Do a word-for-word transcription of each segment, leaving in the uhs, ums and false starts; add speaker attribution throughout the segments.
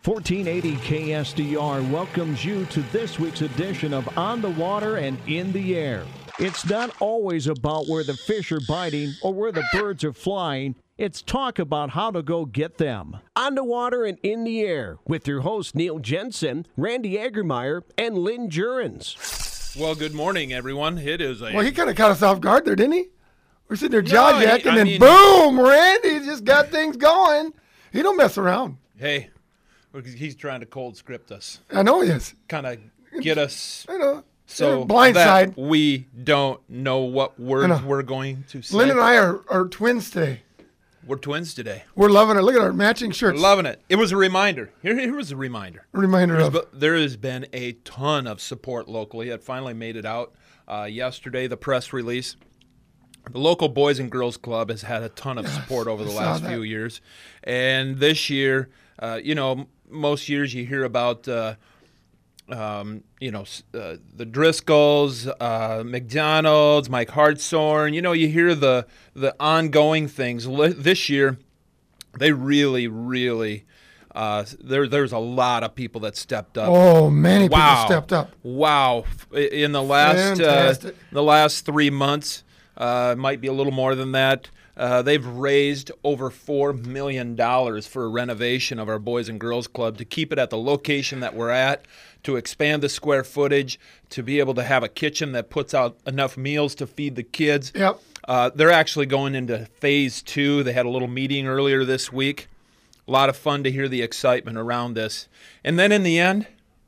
Speaker 1: fourteen eighty K S D R welcomes you to this week's edition of On the Water and in the Air. It's not always about where the fish are biting or where the birds are flying. It's talk about how to go get them. On the Water and in the Air with your hosts Neil Jensen, Randy Agermeyer, and Lynn Jurens.
Speaker 2: Well, good morning, everyone. It is a...
Speaker 3: Well, he kind of caught us off guard there, didn't he? We're sitting there jaw-jacking,
Speaker 2: no,
Speaker 3: and
Speaker 2: mean,
Speaker 3: boom, Randy just got things going. He don't mess around.
Speaker 2: Hey, he's trying to cold script us.
Speaker 3: I know he is.
Speaker 2: Kind of get us...
Speaker 3: I know.
Speaker 2: So
Speaker 3: blindside.
Speaker 2: that we don't know what words we're going to say.
Speaker 3: Lynn and I are, are twins today.
Speaker 2: We're twins today.
Speaker 3: We're loving it. Look at our matching shirts.
Speaker 2: We're loving it. It was a reminder. Here, here was a reminder.
Speaker 3: A reminder
Speaker 2: There's,
Speaker 3: of.
Speaker 2: There has been a ton of support locally. It finally made it out uh, yesterday, the press release. The local Boys and Girls Club has had a ton of
Speaker 3: Yes,
Speaker 2: support over the
Speaker 3: I
Speaker 2: last
Speaker 3: saw
Speaker 2: few
Speaker 3: that.
Speaker 2: years. And this year, uh, you know, most years you hear about, uh, um, you know, uh, the Driscolls, uh, McDonald's, Mike Hartshorn. You know, you hear the, the ongoing things. Li- This year, they really, really, uh, there, there's a lot of people that stepped up.
Speaker 3: Oh, many
Speaker 2: Wow.
Speaker 3: people stepped up.
Speaker 2: Wow. In the last, uh,
Speaker 3: Fantastic.
Speaker 2: the last three months, uh, might be a little more than that. Uh, they've raised over four million dollars for a renovation of our Boys and Girls Club to keep it at the location that we're at, to expand the square footage, to be able to have a kitchen that puts out enough meals to feed the kids.
Speaker 3: Yep.
Speaker 2: Uh, they're actually going into phase two. They had a little meeting earlier this week. A lot of fun to hear the excitement around this. And then in the end,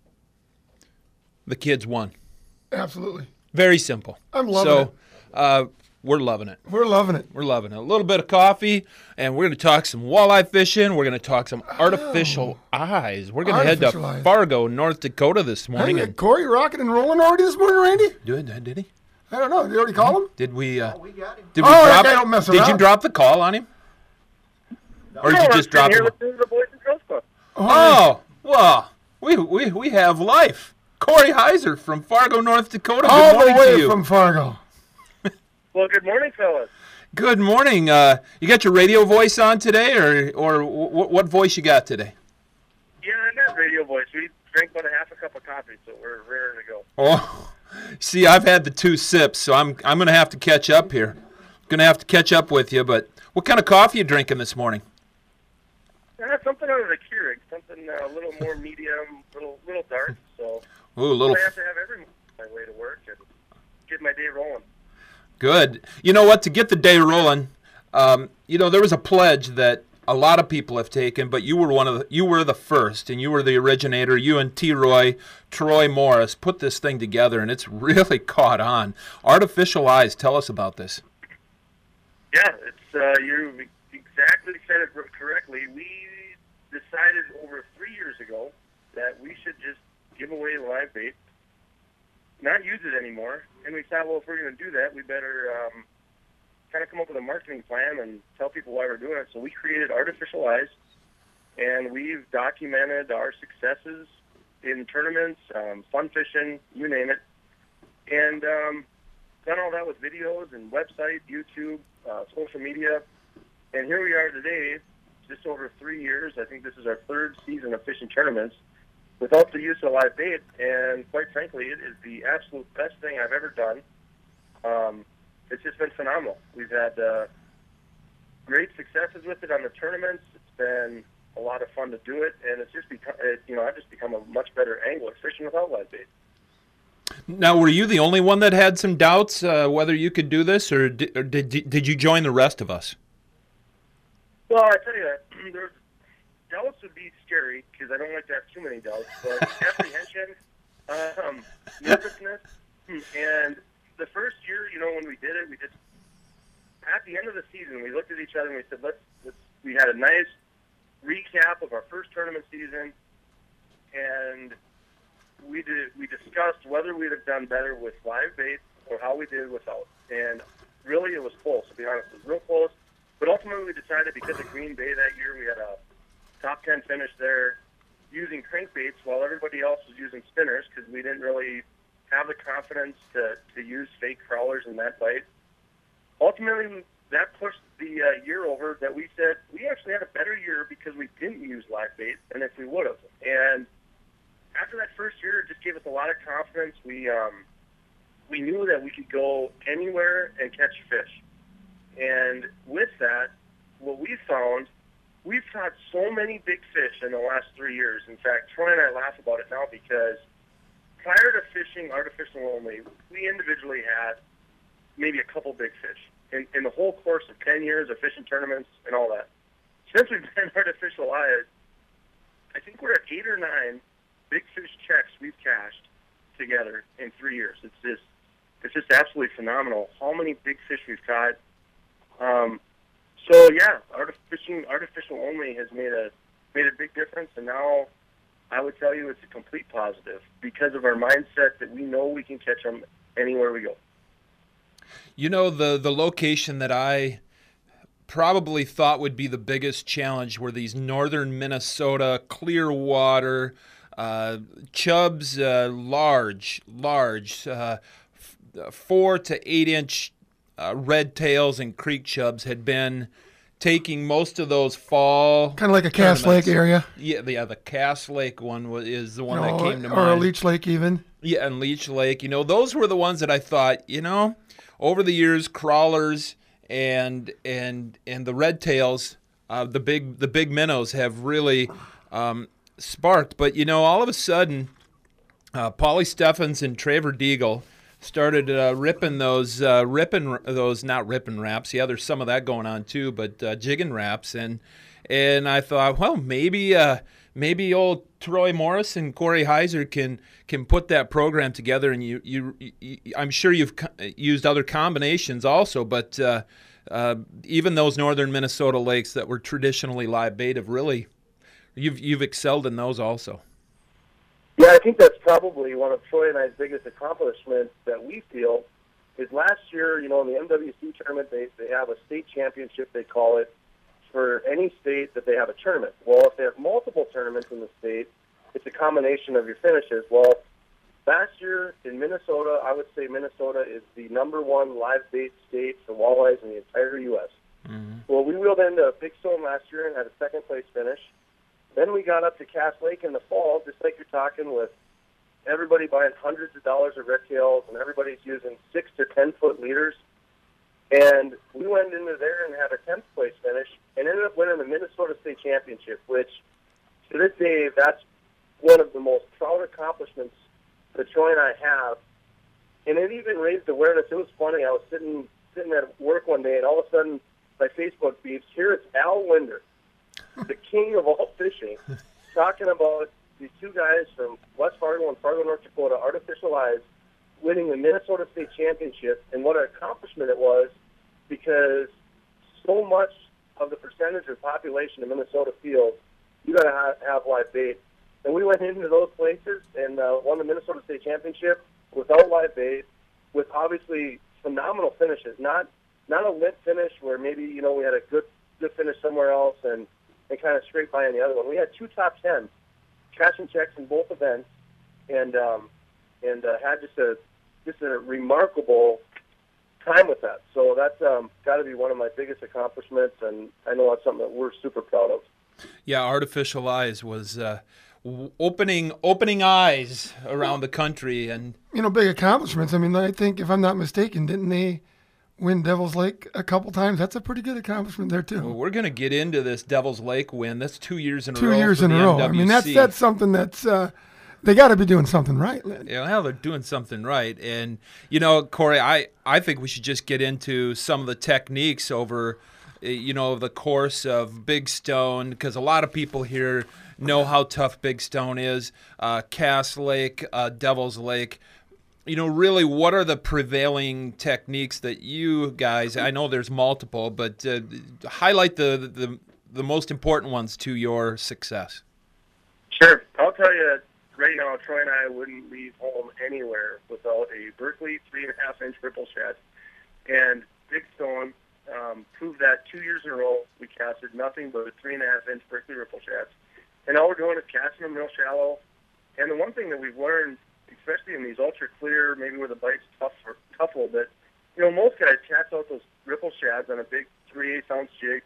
Speaker 2: the kids won.
Speaker 3: Absolutely.
Speaker 2: Very simple.
Speaker 3: I'm loving
Speaker 2: so,
Speaker 3: it.
Speaker 2: Uh, we're loving it.
Speaker 3: We're loving it.
Speaker 2: We're loving it. A little bit of coffee, and we're going to talk some walleye fishing. We're going to talk some artificial eyes. We're going to head to
Speaker 3: Artificial eyes.
Speaker 2: Fargo, North Dakota this morning.
Speaker 3: Hey,
Speaker 2: and
Speaker 3: Corey rocking and rolling already this morning, Randy?
Speaker 2: did, did he?
Speaker 3: I don't know. Did you already call him?
Speaker 2: Did we? Uh,
Speaker 4: We got him.
Speaker 2: did we
Speaker 3: Oh, that
Speaker 2: drop?
Speaker 3: guy don't mess
Speaker 2: Did you
Speaker 3: around.
Speaker 2: drop the call on him, or did you just drop
Speaker 4: here
Speaker 2: him?
Speaker 4: listening to the Boys and Girls Club.
Speaker 2: Oh, well, we we we have life. Corey Heiser from Fargo, North Dakota. Good
Speaker 3: All the
Speaker 2: morning to
Speaker 3: way
Speaker 2: you.
Speaker 3: from Fargo.
Speaker 4: Well, good morning, fellas.
Speaker 2: Good morning. Uh, you got your radio voice on today, or or w- what voice you got today?
Speaker 4: Yeah, I got radio voice. We drank about a half a cup of coffee, so we're raring to go.
Speaker 2: Oh, see, I've had the two sips, so I'm I'm gonna have to catch up here. Gonna have to catch up with you. But what kind of coffee you drinking this morning?
Speaker 4: I had something out of the Keurig, something uh, a little more medium, little little dark. So
Speaker 2: Ooh, a little
Speaker 4: I have to have every morning on my way to work and get my day rolling.
Speaker 2: good. You know what? To get the day rolling, um, you know there was a pledge that a lot of people have taken, but you were one of the, you were the first, and you were the originator. You and T. Roy, Troy Morris put this thing together, and it's really caught on. Artificial eyes. Tell us about this.
Speaker 4: Yeah, it's uh, you exactly said it correctly. We decided over three years ago that we should just give away live bait, not use it anymore. And we thought, well, if we're going to do that, we better um, kind of come up with a marketing plan and tell people why we're doing it. So we created Artificial Eyes, and we've documented our successes in tournaments, um, fun fishing, you name it, and um, done all that with videos and website, YouTube, uh, social media. And here we are today, just over three years. I think this is our third season of fishing tournaments without the use of live bait. And quite frankly, it is the absolute best thing I've ever done. Um, it's just been phenomenal. We've had uh, great successes with it on the tournaments. It's been a lot of fun to do it, and it's just become, it, you know, I've just become a much better angler fishing without live bait.
Speaker 2: Now, were you the only one that had some doubts uh, whether you could do this, or did, or did did you join the rest of us?
Speaker 4: Well, I tell you, there's doubts would be scary because I don't like to have too many doubts, but apprehension, um, nervousness, and the first year, you know, when we did it, we just at the end of the season, we looked at each other and we said, let's, let's we had a nice recap of our first tournament season, and we did we discussed whether we'd have done better with live bait or how we did without. And really, it was close, to be honest. It was real close. But ultimately, we decided because of Green Bay that year, we had a top ten finish there using crankbaits while everybody else was using spinners because we didn't really have the confidence to, to use fake crawlers in that bite. Ultimately, that pushed the uh, year over that we said we actually had a better year because we didn't use live bait than if we would have. difference. We um, we knew that we could go anywhere and catch fish. And with that, what we found, we've caught so many big fish in the last three years. In fact, Troy and I laugh about it now because prior to fishing artificial only, we individually had maybe a couple big fish in, in the whole course of ten years of fishing tournaments and all that. Since we've been artificialized, I think we're at eight or nine big fish checks we've cashed together in three years. It's just, it's just absolutely phenomenal how many big fish we've caught. Um, so yeah, artificial artificial only has made a made a big difference, and now I would tell you it's a complete positive because of our mindset that we know we can catch them anywhere we go.
Speaker 2: You know, the the location that I probably thought would be the biggest challenge were these northern Minnesota clear water uh, chubs, uh, large, large, uh, f- four to eight inch uh, red tails and creek chubs had been taking most of those fall
Speaker 3: Kind of like a Cass
Speaker 2: tournaments.
Speaker 3: Lake area.
Speaker 2: Yeah, the, yeah, the Cass Lake one was, is the one
Speaker 3: You know,
Speaker 2: that came to
Speaker 3: or
Speaker 2: mind.
Speaker 3: a Leech Lake even.
Speaker 2: Yeah, and Leech Lake. You know, those were the ones that I thought, you know, over the years, crawlers and and and the red tails, uh, the big the big minnows have really um, sparked. But you know, all of a sudden, uh, Paulie Steffens and Trevor Deagle started uh, ripping those uh, ripping those not ripping wraps. Yeah, there's some of that going on too, but uh, jigging wraps, and and I thought, well, maybe uh, maybe old Troy Morris and Corey Heiser can can put that program together, and you you, you I'm sure you've co- used other combinations also, but uh, uh, even those northern Minnesota lakes that were traditionally live bait have really you've you've excelled in those also.
Speaker 4: Yeah, I think that's probably one of Troy and I's biggest accomplishments that we feel is last year, you know, in the M W C tournament, they, they have a state championship, they call it, for any state that they have a tournament. Well, if they have multiple tournaments in the state, it's a combination of your finishes. Well, last year in Minnesota, I would say Minnesota is the number one live bait state for walleyes in the entire U S Mm-hmm. Well, we wheeled into Big Stone last year and had a second place finish. Then we got up to Cass Lake in the fall, just like you're talking, with everybody buying hundreds of dollars of red tails and everybody's using six to ten foot leaders. And we went into there and had a tenth place finish and ended up winning the Minnesota State Championship, which to this day, that's one of the most proud accomplishments that Troy and I have. And it even raised awareness. It was funny. I was sitting sitting at work one day, and all of a sudden, my Facebook beeps. Here it's Al Winder, the king of all fishing, talking about these two guys from West Fargo and Fargo, North Dakota, artificialized, winning the Minnesota State Championship, and what an accomplishment it was, because so much of the percentage of population in Minnesota feels you got to have, have live bait. And we went into those places and uh, won the Minnesota State Championship without live bait, with obviously phenomenal finishes. Not not a lit finish where maybe, you know, we had a good good finish somewhere else and, and kind of scraped by on the other one. We had two top tens, cash and checks in both events, and um, and uh, had just a just a remarkable time with that. So that's um, got to be one of my biggest accomplishments, and I know that's something that we're super proud of.
Speaker 2: Yeah, Artificial Eyes was uh, w- opening opening eyes around the country, and
Speaker 3: You know, big accomplishments. I mean, I think, if I'm not mistaken, didn't they win Devil's Lake a couple times? That's a pretty good accomplishment there, too.
Speaker 2: well, we're going to get into this Devil's Lake win. That's two years in a
Speaker 3: Two
Speaker 2: row.
Speaker 3: years
Speaker 2: for
Speaker 3: in
Speaker 2: the
Speaker 3: a row.
Speaker 2: M W C.
Speaker 3: I mean, that's that's something that's uh, they got to be doing something right, Lynn.
Speaker 2: Yeah, well, they're doing something right. And, you know, Corey, I, I think we should just get into some of the techniques over, uh, you know, the course of Big Stone, because a lot of people here know how tough Big Stone is, uh, Cass Lake, uh, Devil's Lake. You know, really, what are the prevailing techniques that you guys, I know there's multiple, but uh, highlight the, the, the most important ones to your success.
Speaker 4: Sure. I'll tell you right now, Troy and I wouldn't leave home anywhere without a Berkeley three and a half inch ripple shad. And Big Stone um, proved that two years in a row. We casted nothing but three and a half inch Berkeley ripple shads. And all we're doing is casting them real shallow. And the one thing that we've learned, especially in these ultra clear, maybe where the bite's tough or tough a little bit, you know, most guys cast out those ripple shads on a big three eighths ounce jig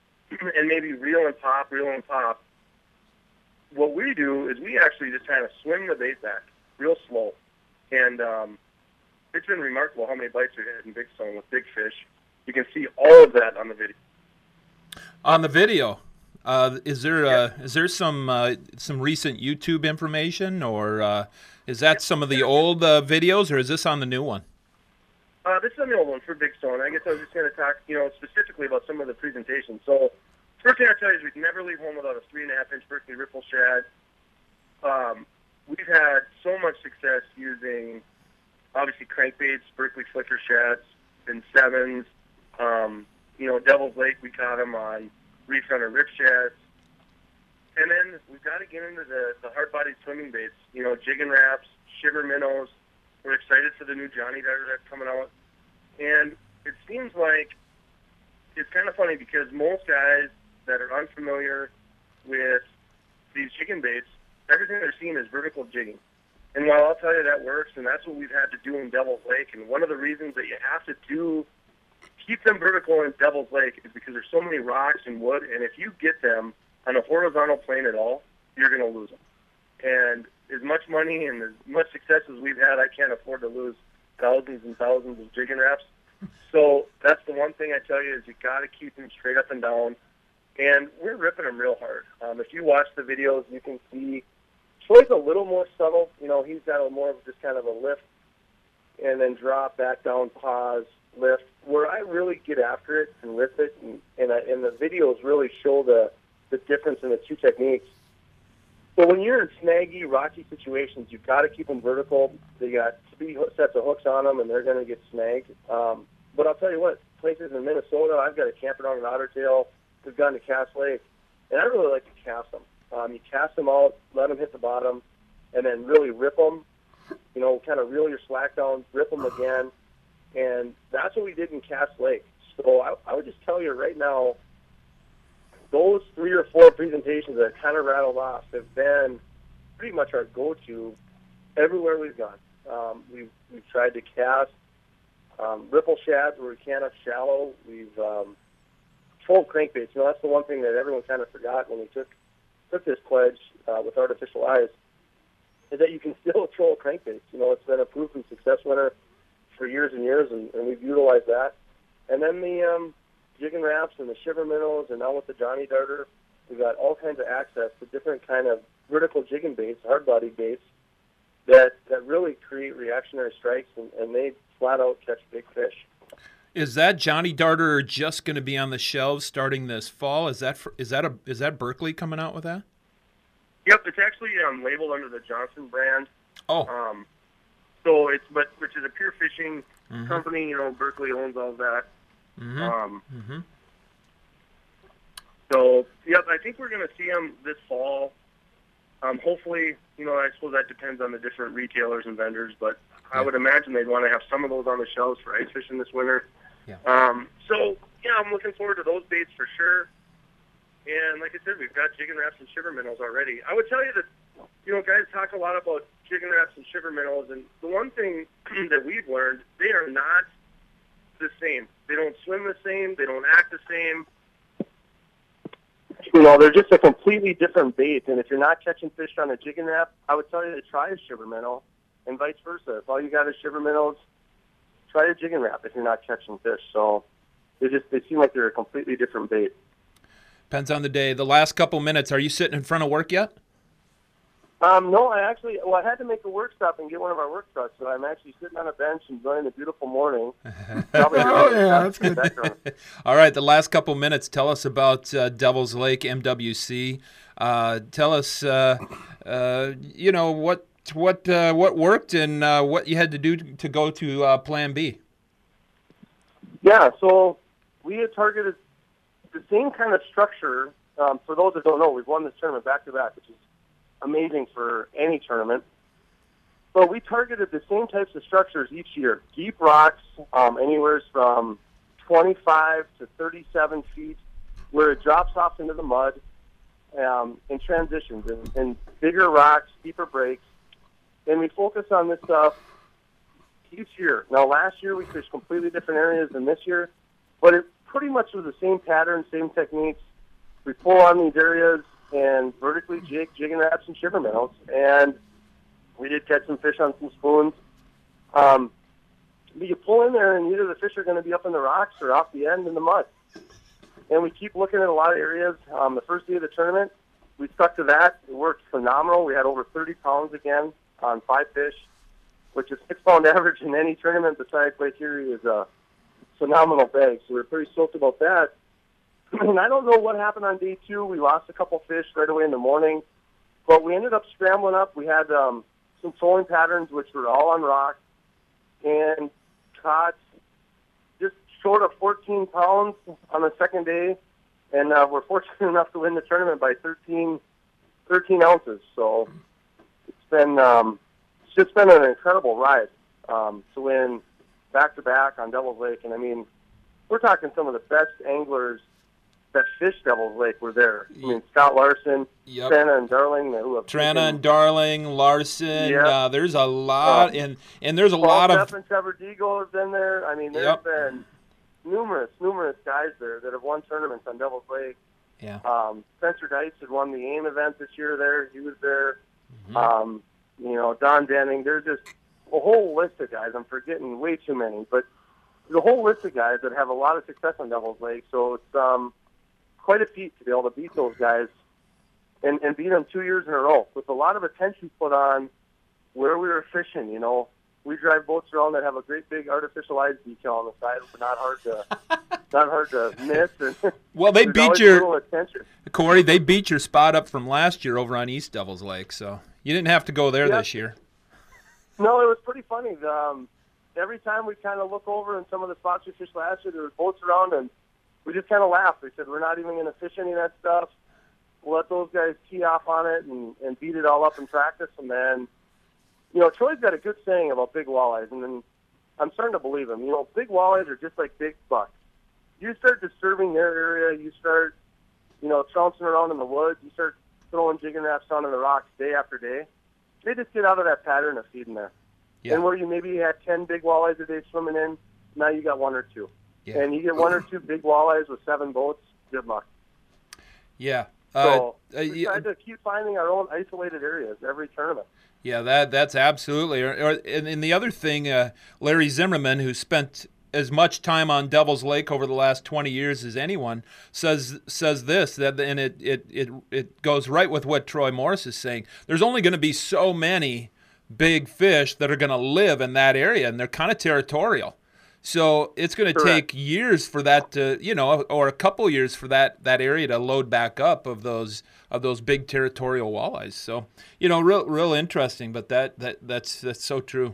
Speaker 4: and maybe reel and pop, reel and pop. What we do is we actually just kind of swing the bait back real slow. And um, it's been remarkable how many bites are hit in Big Stone with big fish. You can see all of that on the video.
Speaker 2: On the video, uh, is there uh, is there some uh, some recent YouTube information, or uh, is that some of the old uh, videos, or is this on the new one?
Speaker 4: Uh, this is on the old one for Big Stone. I guess I was just going to talk, you know, specifically about some of the presentations. So, first thing I'll tell you is we'd never leave home without a three and a half inch Berkley Ripple Shad. Um, we've had so much success using, obviously, crankbaits, Berkley Flicker Shads, and sevens. Um, you know, Devil's Lake, we caught them on Reef Runner Rip Shads. And then we've got to get into the, the hard-bodied swimming baits, you know, Jigging Raps, Shiver Minnows. We're excited for the new Johnny Darter that's coming out. And it seems like it's kind of funny because most guys that are unfamiliar with these jigging baits, everything they're seeing is vertical jigging. And while I'll tell you that works, and that's what we've had to do in Devil's Lake, and one of the reasons that you have to do keep them vertical in Devil's Lake is because there's so many rocks and wood, and if you get them on a horizontal plane at all, you're going to lose them. And as much money and as much success as we've had, I can't afford to lose thousands and thousands of jigging wraps. So that's the one thing I tell you is you got to keep them straight up and down. And we're ripping them real hard. Um, if you watch the videos, you can see Troy's a little more subtle. You know, he's got a more of just kind of a lift and then drop, back down, pause, lift. Where I really get after it and rip it, and, and, I, and the videos really show the, the difference in the two techniques. So when you're in snaggy, rocky situations, you've got to keep them vertical. They got three sets of hooks on them, and they're going to get snagged. Um, but I'll tell you what, places in Minnesota, I've got a camper down in Otter Tail. We've gone to Cass Lake, and I really like to cast them. Um, you cast them out, let them hit the bottom, and then really rip them. You know, kind of reel your slack down, rip them again, and that's what we did in Cass Lake. So I, I would just tell you right now, those three or four presentations that kind of rattled off have been pretty much our go-to everywhere we've gone. Um, we've, we've tried to cast um, ripple shads where we can up shallow. We've um, trolled crankbaits. You know, that's the one thing that everyone kind of forgot when we took took this pledge uh, with Artificial Eyes, is that you can still troll crankbaits. You know, it's been a proven success winner for years and years, and, and we've utilized that. And then the um, Jigging Raps and the Shiver Minnows, and now with the Johnny Darter, we've got all kinds of access to different kind of vertical jigging baits, hard-bodied baits, that, that really create reactionary strikes, and, and they flat-out catch big fish.
Speaker 2: Is that Johnny Darter just going to be on the shelves starting this fall? Is that for, is that a is that Berkley coming out with that?
Speaker 4: Yep, it's actually um, labeled under the Johnson brand.
Speaker 2: Oh,
Speaker 4: Um, so it's but which is a pure fishing
Speaker 2: Mhm.
Speaker 4: company. You know, Berkley owns all that.
Speaker 2: mm-hmm.
Speaker 4: Um,
Speaker 2: Mm-hmm.
Speaker 4: so yep, I think we're going to see them this fall. Um, hopefully, you know, I suppose that depends on the different retailers and vendors, but I would imagine they'd want to have some of those on the shelves for ice fishing this winter.
Speaker 2: Yeah.
Speaker 4: Um, so yeah, I'm looking forward to those baits for sure. And like I said, we've got Jigging Raps and Shiver Minnows already. I would tell you that, you know, guys talk a lot about Jigging Raps and Shiver Minnows, and the one thing that we've learned, they are not the same. They don't swim the same. They don't act the same. You know, they're just a completely different bait. And if you're not catching fish on a Jigging Rap, I would tell you to try a Shiver Minnow, and vice versa. If all you got is Shiver Minnows, try a Jigging Rap if you're not catching fish. So they just they seem like they're a completely different bait.
Speaker 2: Depends on the day. The last couple minutes, are you sitting in front of work yet?
Speaker 4: Um, no, I actually, well, I had to make a work stop and get one of our work trucks, so I'm actually sitting on a bench enjoying the beautiful morning.
Speaker 3: Oh, yeah, that's good.
Speaker 2: All right, the last couple minutes, tell us about uh, Devil's Lake M W C. Uh, tell us, uh, uh, you know, what what uh, what worked and uh, what you had to do to go to uh, Plan B.
Speaker 4: Yeah, so we had targeted the same kind of structure. Um, for those that don't know, we've won this tournament back-to-back, which is amazing for any tournament. So we targeted the same types of structures each year. Deep rocks, um, anywhere from twenty-five to thirty-seven feet, where it drops off into the mud um, in transitions, and, and bigger rocks, deeper breaks. And we focus on this stuff each year. Now, last year we fished completely different areas than this year, but it pretty much was the same pattern, same techniques. We pull on these areas and vertically jig, Jigging Raps and Shiver Minnows, and we did catch some fish on some spoons.
Speaker 5: Um, but you pull in there, and either the fish are going to be up in the rocks or off the end in the mud. And we keep looking at a lot of areas. Um, the first day of the tournament, we stuck to that. It worked phenomenal. We had over thirty pounds again on five fish, which is six-pound average in any tournament besides Lake Erie is a phenomenal bag. So we're pretty stoked about that. And I don't know what happened on day two. We lost a couple fish right away in the morning, but we ended up scrambling up. We had um, some trolling patterns, which were all on rock, and caught just short of fourteen pounds on the second day, and uh, we're fortunate enough to win the tournament by thirteen, thirteen ounces. So it's been um, it's just been an incredible ride um, to win back-to-back on Devil's Lake. And, I mean, we're talking some of the best anglers that fish Devil's Lake were there. I mean, Scott Larson,
Speaker 2: Yep.
Speaker 5: Trana and Darling. Who have
Speaker 2: Trana
Speaker 5: taken-
Speaker 2: and Darling, Larson.
Speaker 5: Yep.
Speaker 2: Uh, there's a lot,
Speaker 5: Uh,
Speaker 2: and and there's a
Speaker 5: Paul
Speaker 2: lot of
Speaker 5: Steff and Trevor Deagle have been there. I mean, there's
Speaker 2: Yep.
Speaker 5: been numerous, numerous guys there that have won tournaments on Devil's Lake.
Speaker 2: yeah.
Speaker 5: Um, Spencer Dice had won the AIM event this year there. He was there.
Speaker 2: Mhm.
Speaker 5: Um, you know, Don Denning. There's just a whole list of guys. I'm forgetting way too many, but there's a whole list of guys that have a lot of success on Devil's Lake. So it's um, quite a feat to be able to beat those guys and, and beat them two years in a row with a lot of attention put on where we were fishing. You know, we drive boats around that have a great big artificial eyes detail on the side, but not hard to not hard to miss. And
Speaker 2: Well, they
Speaker 5: there's
Speaker 2: beat
Speaker 5: always a
Speaker 2: your
Speaker 5: little attention.
Speaker 2: Corey. They beat your spot up from last year over on East Devil's Lake, so you didn't have to go there
Speaker 5: Yeah.
Speaker 2: this year.
Speaker 5: No, it was pretty funny. Um, every time we kind of look over in some of the spots we fished last year, there were boats around, and we just kind of laughed. We said, we're not even going to fish any of that stuff. We'll let those guys tee off on it and, and beat it all up in practice. And then, you know, Troy's got a good saying about big walleyes, and then I'm starting to believe him. You know, big walleyes are just like big bucks. You start disturbing their area, you start, you know, trouncing around in the woods, you start throwing jigging wraps down in the rocks day after day, they just get out of that pattern of feeding there.
Speaker 2: Yeah.
Speaker 5: And where you maybe had ten big walleyes a day swimming in, now you got one or two.
Speaker 2: Yeah.
Speaker 5: And you get one or two big walleyes with seven boats, good luck.
Speaker 2: Yeah.
Speaker 5: So
Speaker 2: Uh, uh,
Speaker 5: we
Speaker 2: yeah,
Speaker 5: try to keep finding our own isolated areas every tournament.
Speaker 2: yeah, that that's absolutely. Or, or, and, and the other thing, uh, Larry Zimmerman, who spent as much time on Devil's Lake over the last twenty years as anyone, says says this, that and it it it, it goes right with what Troy Morris is saying. There's only going to be so many big fish that are going to live in that area, and they're kind of territorial. So it's going to
Speaker 5: Correct.
Speaker 2: take years for that to, you know, or a couple years for that, that area to load back up of those of those big territorial walleyes. So, you know, real real interesting. But that, that that's that's so true.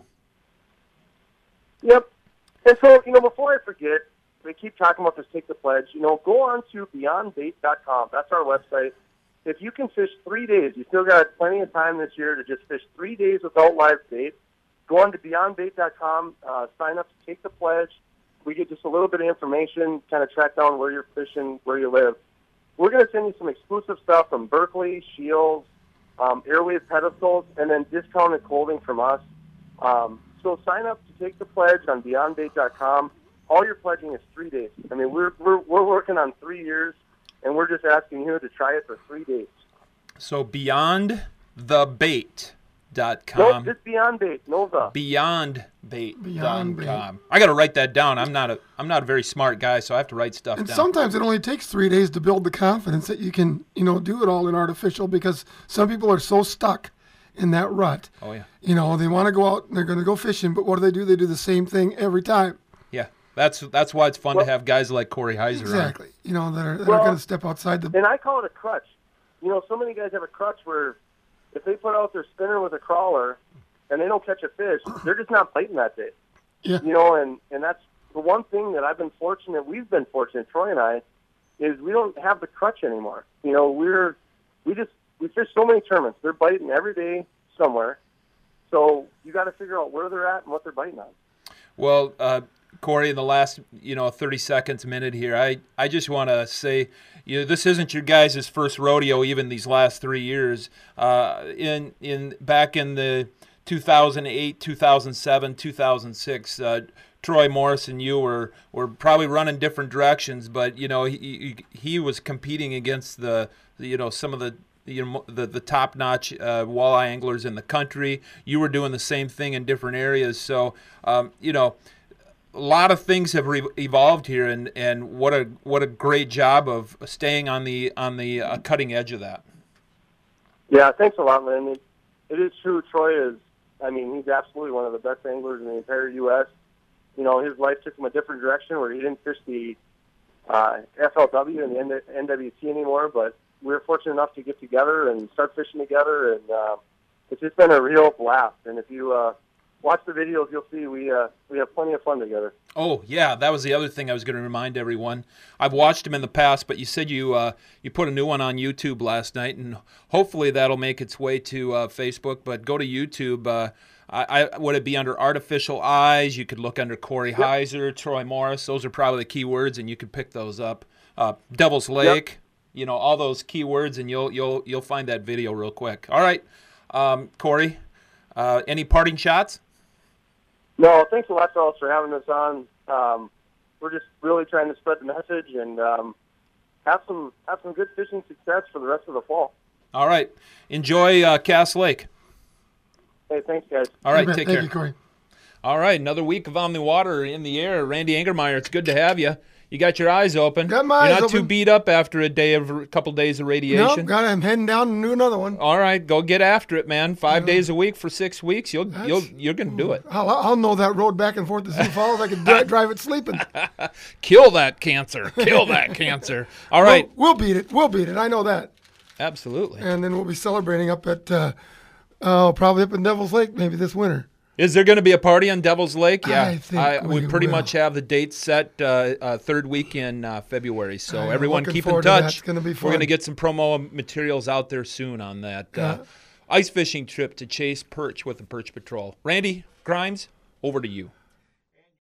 Speaker 5: Yep. And so, you know, before I forget, we keep talking about this Take the Pledge. You know, go on to beyond bait dot com. That's our website. If you can fish three days, you still got plenty of time this year to just fish three days without live bait. Go on to beyond bait dot com, uh, sign up to Take the Pledge. We get just a little bit of information, kind of track down where you're fishing, where you live. We're going to send you some exclusive stuff from Berkeley, Shields, um, Airwave pedestals, and then discounted clothing from us. Um, so sign up to Take the Pledge on beyond bait dot com. All your pledging is three days. I mean, we're, we're, we're working on three years, and we're just asking you to try it for three days.
Speaker 2: So beyond the bait dot
Speaker 5: No,
Speaker 2: com.
Speaker 5: just Beyond Bait, no the.
Speaker 2: beyond bait dot
Speaker 3: Beyond Bait.
Speaker 2: com. I got to write that down. I'm not a I'm not a very smart guy, so I have to write stuff
Speaker 3: And
Speaker 2: down.
Speaker 3: sometimes it only takes three days to build the confidence that you can, you know, do it all in artificial, because some people are so stuck in that rut.
Speaker 2: Oh yeah.
Speaker 3: You know, they want to go out and they're going to go fishing, but what do they do? They do the same thing every time.
Speaker 2: Yeah. That's that's why it's fun
Speaker 5: Well-
Speaker 2: to have guys like Corey Heiser
Speaker 3: Exactly. You know, that are, that
Speaker 5: Well-
Speaker 3: are going to step outside the.
Speaker 5: And I call it a crutch. You know, so many guys have a crutch where if they put out their spinner with a crawler and they don't catch a fish, they're just not biting that day.
Speaker 3: Yeah.
Speaker 5: You know, and, and that's the one thing that I've been fortunate, we've been fortunate, Troy and I, is we don't have the crutch anymore. You know, we're, we just, we fish so many tournaments. They're biting every day somewhere. So you got to figure out where they're at and what they're biting on.
Speaker 2: Well, uh, Corey, in the last, you know, thirty seconds, minute here, I, I just want to say, you know, this isn't your guys' first rodeo, even these last three years. Uh, in in back in the two thousand eight, two thousand seven, two thousand six, uh, Troy Morris and you were were probably running different directions, but you know, he he, he was competing against the, the, you know, some of the you know the the top-notch uh, walleye anglers in the country. You were doing the same thing in different areas. So um, you know, a lot of things have re- evolved here, and, and what a what a great job of staying on the on the uh, cutting edge of that.
Speaker 5: Yeah, thanks a lot, Lynn. It, it is true. Troy is. I mean, he's absolutely one of the best anglers in the entire U S You know, his life took him a different direction where he didn't fish the uh, F L W and the N W T anymore, but we were fortunate enough to get together and start fishing together, and uh, it's just been a real blast. And if you uh, watch the videos, you'll see we uh, we have plenty of fun together.
Speaker 2: Oh, yeah, that was the other thing I was going to remind everyone. I've watched them in the past, but you said you uh, you put a new one on YouTube last night, and hopefully that'll make its way to uh, Facebook. But go to YouTube. Uh, I, I would it be under Artificial Eyes? You could look under Corey yep. Heiser, Troy Morris. Those are probably the key words, and you could pick those up. Uh, Devil's Lake, yep. you know, all those key words, and you'll you'll you'll find that video real quick. All right, um, Corey, uh, any parting shots?
Speaker 5: No, thanks a lot, fellas, for having us on. Um, we're just really trying to spread the message and um, have some have some good fishing success for the rest of the fall.
Speaker 2: All right, enjoy uh, Cass Lake.
Speaker 5: Hey, thanks, guys.
Speaker 2: All right,
Speaker 3: Thank
Speaker 2: take
Speaker 3: you,
Speaker 2: care.
Speaker 3: Corey.
Speaker 2: All right, another week of On the Water in the air. Randy Angermeyer, it's good to have you. You got your eyes open.
Speaker 3: Got my
Speaker 2: You're
Speaker 3: eyes
Speaker 2: not too
Speaker 3: open.
Speaker 2: beat up after a day of a couple days of
Speaker 3: No,
Speaker 2: radiation.
Speaker 3: got it. I'm heading down and do another one.
Speaker 2: All right, go get after it, man. Five
Speaker 3: Yeah.
Speaker 2: days a week for six weeks. You'll
Speaker 3: That's-
Speaker 2: you'll you're gonna do it.
Speaker 3: I'll, I'll know that road back and forth to Sioux Falls. I can dri- drive it sleeping.
Speaker 2: Kill that cancer. Kill that cancer. All right,
Speaker 3: We'll, we'll beat it. We'll beat it. I know that.
Speaker 2: absolutely.
Speaker 3: And then we'll be celebrating up at, uh, uh, probably up in Devil's Lake maybe this winter.
Speaker 2: Is there going to be a party on Devil's Lake? Yeah,
Speaker 3: I think
Speaker 2: we,
Speaker 3: we
Speaker 2: pretty
Speaker 3: will.
Speaker 2: much have the date set uh, uh, third week in uh, February. So
Speaker 3: I'm
Speaker 2: everyone
Speaker 3: looking
Speaker 2: keep in
Speaker 3: forward to that.
Speaker 2: touch.
Speaker 3: It's gonna be
Speaker 2: We're
Speaker 3: fun.
Speaker 2: going to get some promo materials out there soon on that uh,
Speaker 3: Yeah.
Speaker 2: ice fishing trip to chase perch with the Perch Patrol. Randy Grimes, over to you.